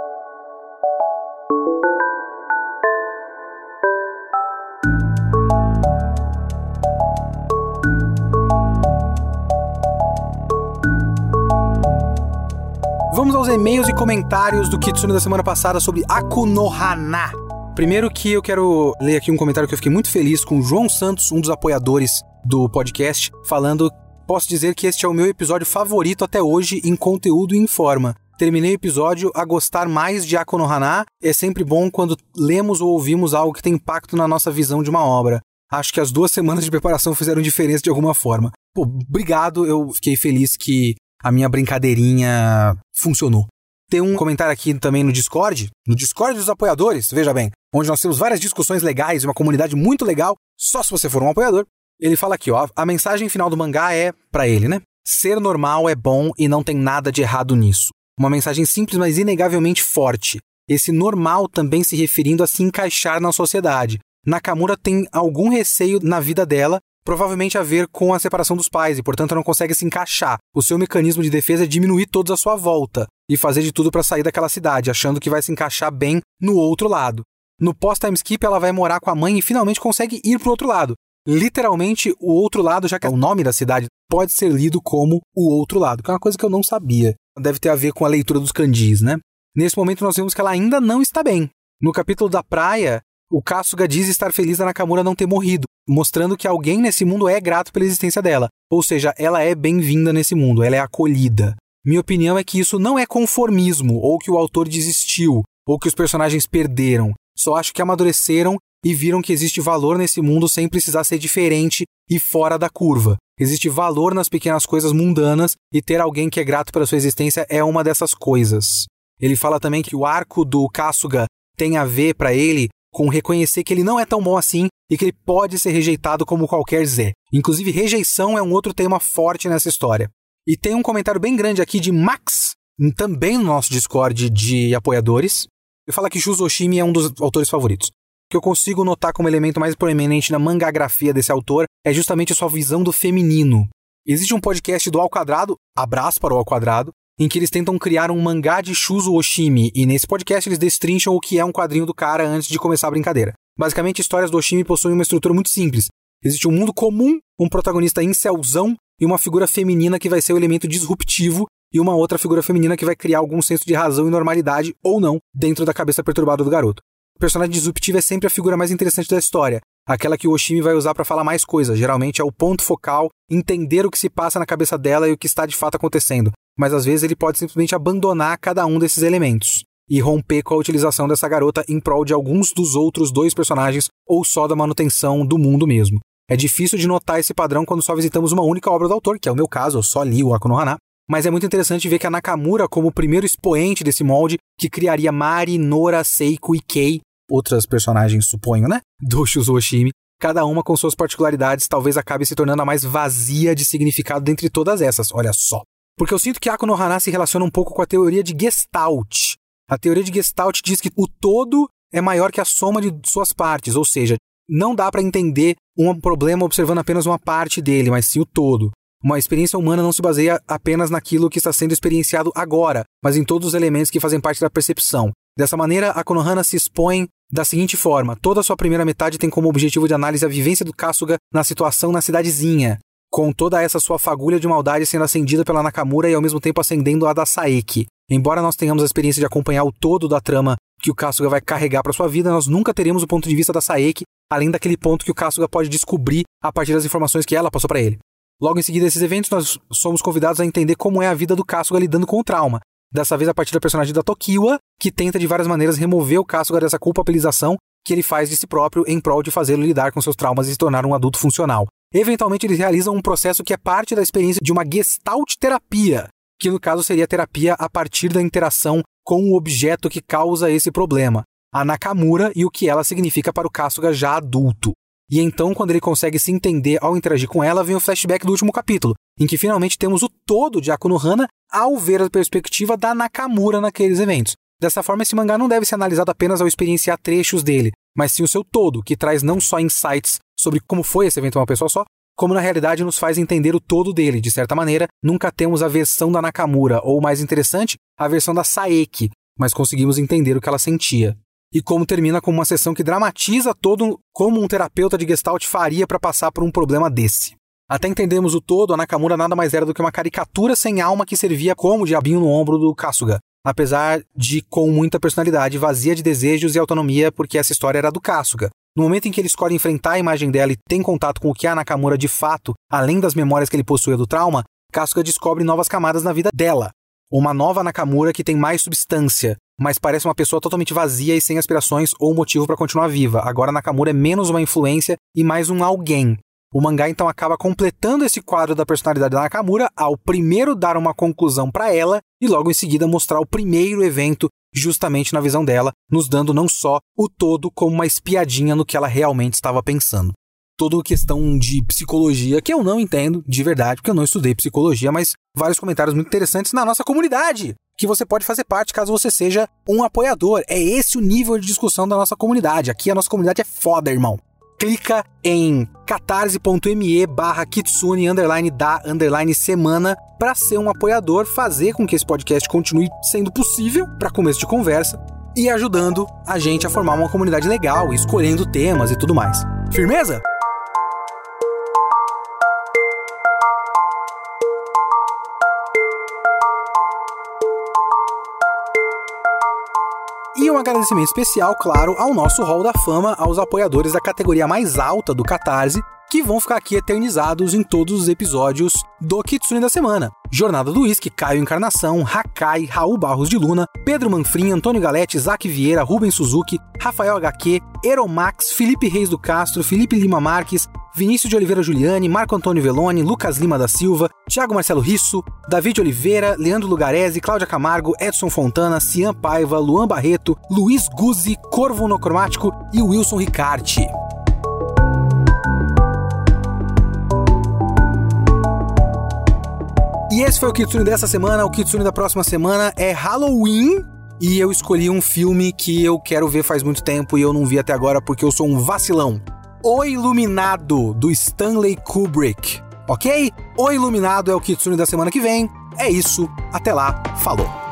Vamos aos e-mails e comentários do Kitsune da semana passada sobre Akunohana. Primeiro que eu quero ler aqui um comentário que eu fiquei muito feliz com o João Santos, um dos apoiadores do podcast, falando: posso dizer que este é o meu episódio favorito até hoje em conteúdo e em forma. Terminei o episódio a gostar mais de Akunohana. É sempre bom quando lemos ou ouvimos algo que tem impacto na nossa visão de uma obra. Acho que as duas semanas de preparação fizeram diferença de alguma forma. Pô, obrigado, eu fiquei feliz que a minha brincadeirinha funcionou. Tem um comentário aqui também no Discord, no Discord dos apoiadores, veja bem, onde nós temos várias discussões legais, uma comunidade muito legal, só se você for um apoiador. Ele fala aqui, ó, a mensagem final do mangá é pra ele, né? Ser normal é bom e não tem nada de errado nisso. Uma mensagem simples, mas inegavelmente forte. Esse normal também se referindo a se encaixar na sociedade. Nakamura tem algum receio na vida dela, provavelmente a ver com a separação dos pais, e portanto não consegue se encaixar. O seu mecanismo de defesa é diminuir todos à sua volta e fazer de tudo para sair daquela cidade, achando que vai se encaixar bem no outro lado. No pós-time skip, ela vai morar com a mãe e finalmente consegue ir pro outro lado. Literalmente, o outro lado, já que é o nome da cidade, pode ser lido como o outro lado, que é uma coisa que eu não sabia. Deve ter a ver com a leitura dos kanjis, né? Nesse momento, nós vemos que ela ainda não está bem. No capítulo da praia, o Kasuga diz estar feliz da Nakamura não ter morrido, mostrando que alguém nesse mundo é grato pela existência dela. Ou seja, ela é bem-vinda nesse mundo, ela é acolhida. Minha opinião é que isso não é conformismo, ou que o autor desistiu, ou que os personagens perderam. Só acho que amadureceram e viram que existe valor nesse mundo sem precisar ser diferente e fora da curva. Existe valor nas pequenas coisas mundanas e ter alguém que é grato pela sua existência é uma dessas coisas. Ele fala também que o arco do Kasuga tem a ver para ele com reconhecer que ele não é tão bom assim e que ele pode ser rejeitado como qualquer Zé. Inclusive, rejeição é um outro tema forte nessa história. E tem um comentário bem grande aqui de Max, também no nosso Discord de apoiadores. Ele fala que Shuzo Oshimi é um dos autores favoritos. O que eu consigo notar como elemento mais proeminente na mangagrafia desse autor é justamente a sua visão do feminino. Existe um podcast do Ao Quadrado, abraço para o Ao Quadrado, em que eles tentam criar um mangá de Shuzo Oshimi, e nesse podcast eles destrincham o que é um quadrinho do cara antes de começar a brincadeira. Basicamente, histórias do Oshimi possuem uma estrutura muito simples. Existe um mundo comum, um protagonista incelzão e uma figura feminina que vai ser o elemento disruptivo e uma outra figura feminina que vai criar algum senso de razão e normalidade, ou não, dentro da cabeça perturbada do garoto. O personagem disruptivo é sempre a figura mais interessante da história, aquela que o Oshimi vai usar para falar mais coisas, geralmente é o ponto focal, entender o que se passa na cabeça dela e o que está de fato acontecendo, mas às vezes ele pode simplesmente abandonar cada um desses elementos e romper com a utilização dessa garota em prol de alguns dos outros dois personagens ou só da manutenção do mundo mesmo. É difícil de notar esse padrão quando só visitamos uma única obra do autor, que é o meu caso, eu só li o Akunohana, mas é muito interessante ver que a Nakamura, como o primeiro expoente desse molde, que criaria Mari, Nora, Seiko e Kei, outras personagens, suponho, né, do Shuzo Oshimi, cada uma com suas particularidades, talvez acabe se tornando a mais vazia de significado dentre todas essas, olha só. Porque eu sinto que Akunohana se relaciona um pouco com a teoria de Gestalt. A teoria de Gestalt diz que o todo é maior que a soma de suas partes, ou seja, não dá para entender um problema observando apenas uma parte dele, mas sim o todo. Uma experiência humana não se baseia apenas naquilo que está sendo experienciado agora, mas em todos os elementos que fazem parte da percepção. Dessa maneira, a Konohana se expõe da seguinte forma: toda a sua primeira metade tem como objetivo de análise a vivência do Kasuga na situação na cidadezinha. com toda essa sua fagulha de maldade sendo acendida pela Nakamura e ao mesmo tempo acendendo a da Saeki. Embora nós tenhamos a experiência de acompanhar o todo da trama que o Kasuga vai carregar para sua vida, nós nunca teremos o ponto de vista da Saeki, além daquele ponto que o Kasuga pode descobrir a partir das informações que ela passou para ele. Logo em seguida desses eventos, nós somos convidados a entender como é a vida do Kasuga lidando com o trauma. Dessa vez a partir da personagem da Tokiwa, que tenta de várias maneiras remover o Kasuga dessa culpabilização que ele faz de si próprio em prol de fazê-lo lidar com seus traumas e se tornar um adulto funcional. Eventualmente eles realizam um processo que é parte da experiência de uma Gestalt terapia, que no caso seria terapia a partir da interação com o objeto que causa esse problema, a Nakamura, e o que ela significa para o Kasuga já adulto. E então, quando ele consegue se entender ao interagir com ela, vem o flashback do último capítulo, em que finalmente temos o todo de Aku no Hana ao ver a perspectiva da Nakamura naqueles eventos. Dessa forma, esse mangá não deve ser analisado apenas ao experienciar trechos dele, mas sim o seu todo, que traz não só insights sobre como foi esse evento uma pessoa só, como na realidade nos faz entender o todo dele. De certa maneira, nunca temos a versão da Nakamura, ou mais interessante, a versão da Saeki, mas conseguimos entender o que ela sentia. E como termina com uma sessão que dramatiza todo como um terapeuta de Gestalt faria para passar por um problema desse. Até entendermos o todo, a Nakamura nada mais era do que uma caricatura sem alma que servia como diabinho no ombro do Kasuga, apesar de com muita personalidade, vazia de desejos e autonomia, porque essa história era do Kasuga. No momento em que ele escolhe enfrentar a imagem dela e tem contato com o que é a Nakamura de fato, além das memórias que ele possuía do trauma, Kasuga descobre novas camadas na vida dela. Uma nova Nakamura que tem mais substância, mas parece uma pessoa totalmente vazia e sem aspirações ou motivo para continuar viva. Agora a Nakamura é menos uma influência e mais um alguém. O mangá então acaba completando esse quadro da personalidade da Nakamura ao primeiro dar uma conclusão para ela e logo em seguida mostrar o primeiro evento justamente na visão dela, nos dando não só o todo como uma espiadinha no que ela realmente estava pensando. Toda questão de psicologia, que eu não entendo de verdade, porque eu não estudei psicologia, mas vários comentários muito interessantes na nossa comunidade, que você pode fazer parte caso você seja um apoiador. É esse o nível de discussão da nossa comunidade. Aqui a nossa comunidade é foda, irmão. Clica em catarse.me barra kitsune underline da underline semana para ser um apoiador, fazer com que esse podcast continue sendo possível para começo de conversa e ajudando a gente a formar uma comunidade legal, escolhendo temas e tudo mais. Firmeza? E um agradecimento especial, claro, ao nosso Hall da Fama, aos apoiadores da categoria mais alta do Catarse, que vão ficar aqui eternizados em todos os episódios do Kitsune da Semana. Jornada do Whisky, Caio Encarnação, Hakai, Raul Barros de Luna, Pedro Manfrim, Antônio Galete, Zac Vieira, Rubens Suzuki, Rafael H Q, Eromax, Felipe Reis do Castro, Felipe Lima Marques, Vinícius de Oliveira Juliani, Marco Antônio Veloni, Lucas Lima da Silva, Thiago Marcelo Risso, David Oliveira, Leandro Lugarese, Cláudia Camargo, Edson Fontana, Cian Paiva, Luan Barreto, Luiz Guzzi, Corvo Monocromático e Wilson Ricarte. E esse foi o Kitsune dessa semana. O Kitsune da próxima semana é Halloween. E eu escolhi um filme que eu quero ver faz muito tempo e eu não vi até agora porque eu sou um vacilão. O Iluminado, do Stanley Kubrick. Ok? O Iluminado é o Kitsune da semana que vem. É isso. Até lá. Falou.